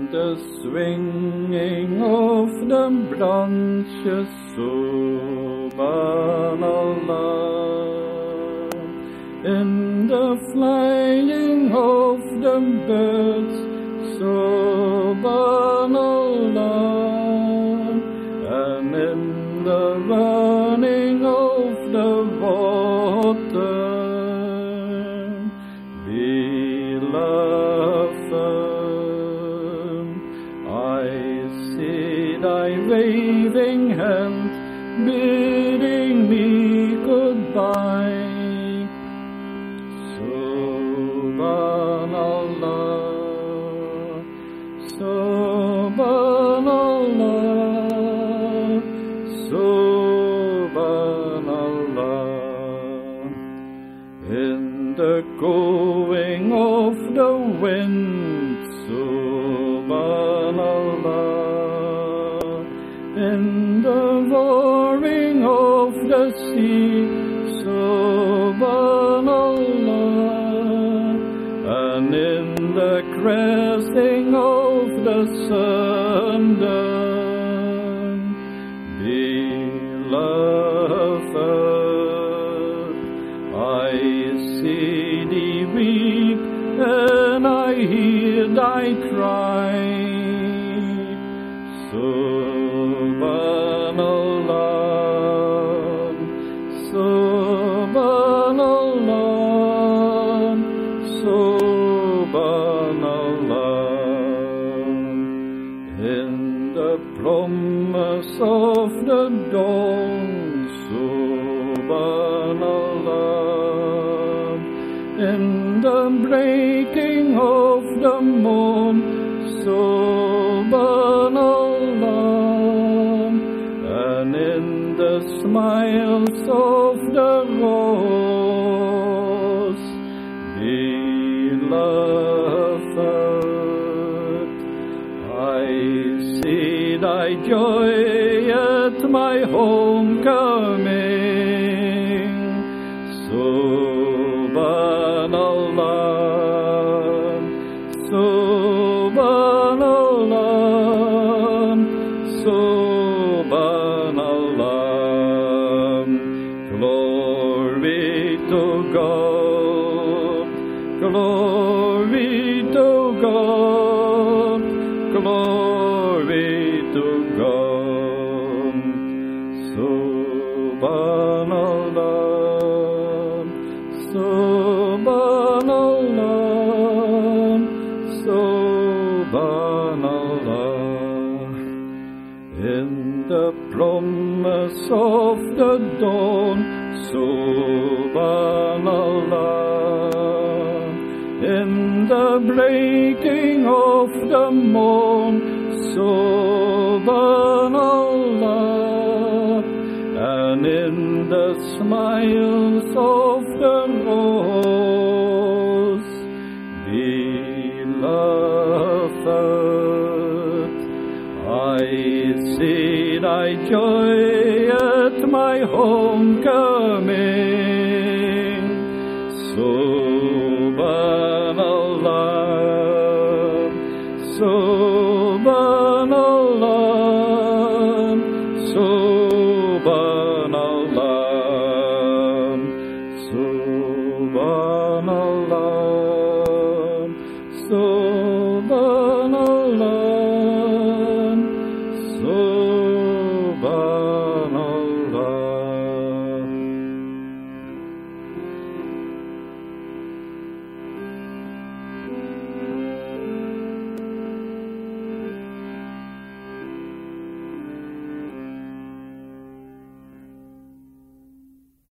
the swinging of the branches, Subhanallah. In the flying of the birds, Subhanallah. And in the running of the water, beloved, I see thy waving hand bidding me goodbye. Subhanallah, Subhanallah, Subhanallah. In the going of the wind, Subhanallah. In the roaring of the sea, Subhanallah. And in the crashing of the thunder, beloved, I see thee weep and I hear thy cry. Subhanallah, Subhanallah, Subhanallah. In the promise of the dawn, Subhanallah. In the breaking of the morn, Subhanallah. And in the smiles of the rose, beloved, I see thy joy at my homecoming. Subhanallah, Subhanallah, Subhanallah. Glory to God, glory to God, glory to God. Subhanallah, Subhanallah, Subhanallah. In the promise of the dawn, Subhanallah. In the breaking of the morn, Subhanallah. And in the smiles of the rose, beloved, I see thy joy at my homecoming. Subhanallah, Subhanallah, Subhanallah, Subhanallah.